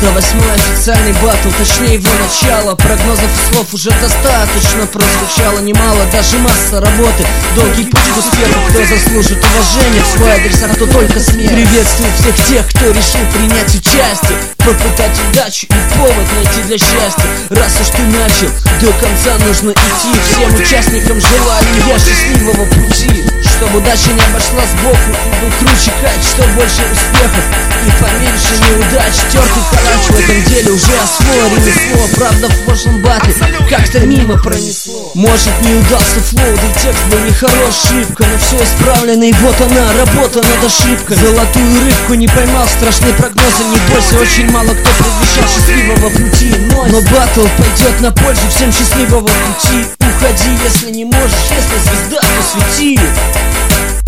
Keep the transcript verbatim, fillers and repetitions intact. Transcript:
Это восьмой официальный батл, точнее его начало. Прогнозов и слов уже достаточно прозвучало немало, даже масса работы. Долгий путь к успеху, кто заслужит уважения в свой адрес, а кто только смерть. Приветствую всех тех, кто решил принять участие, попытать удачу и повод найти для счастья. Раз уж ты начал, до конца нужно идти. Всем участникам желаю я счастливого пути, чтобы удача не обошла сбоку и был круче кач, что больше успехов и поменьше неудач. Тертый калач в этом деле уже освоил ремесло. Правда, в прошлом батле как-то мимо пронесло. Может, не удался флоу, да и текст был нехорош, шибко, но все исправлено, и вот она, работа над ошибкой. Золотую рыбку не поймал, страшные прогнозы, не бойся. Очень мало кто предвещал счастливого пути, но, но батл пойдет на пользу всем счастливого пути. Уходи, если не можешь, если звезда, то свети.